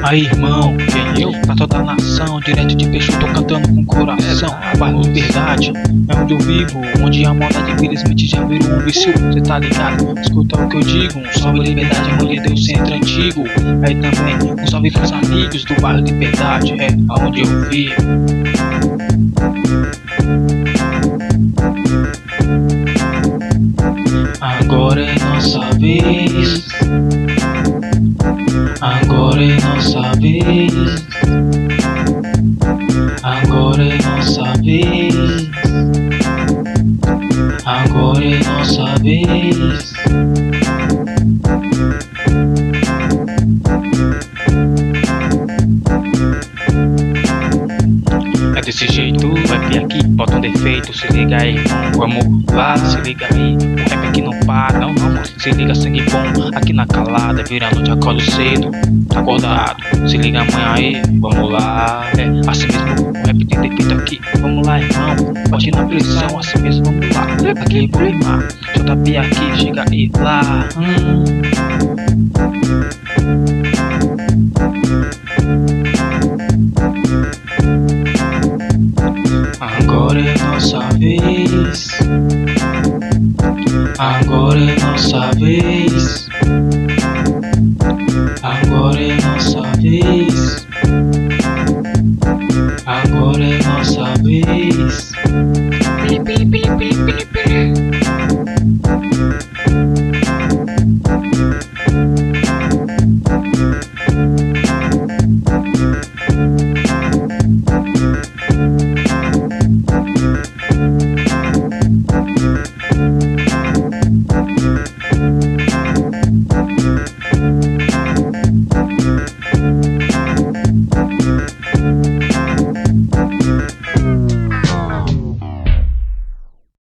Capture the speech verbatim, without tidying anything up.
Aí, irmão, quem eu? Pra toda a nação, direto de peixe, eu tô cantando com coração. Bairro Liberdade é onde eu vivo, onde a maldade infelizmente já virou um vício. Cê tá ligado? Escuta o que eu digo. Um salve Liberdade, irmão de Deus centro antigo. Aí também, um salve pros amigos do bairro Liberdade, é aonde eu vivo. Agora é nossa vez. Agora é nossa vez. Agora é nossa vez. Agora é nossa vez. É desse jeito, rap aqui, bota um defeito. Se liga aí, irmão, vamos lá. Se liga aí, o rap aqui não para. Não, não, se liga, sangue bom. Aqui na calada, virando de acordo cedo. Tá acordado, se liga amanhã aí, vamos lá. É, assim mesmo, o rap tem defeito aqui. Vamos lá, irmão, pode ir na prisão. Assim mesmo, vamos lá. Aqui por rimar, J P aqui, chega aí lá. hum. Agora é nossa vez. Agora é nossa vez. Agora é nossa vez. Agora é nossa vez.